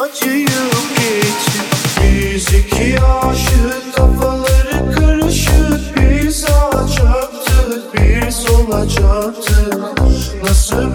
acıyıp geçti. Biz iki aşık, kafaları karışık. Bir sağa çarptık, bir sola çarptık. Nasıl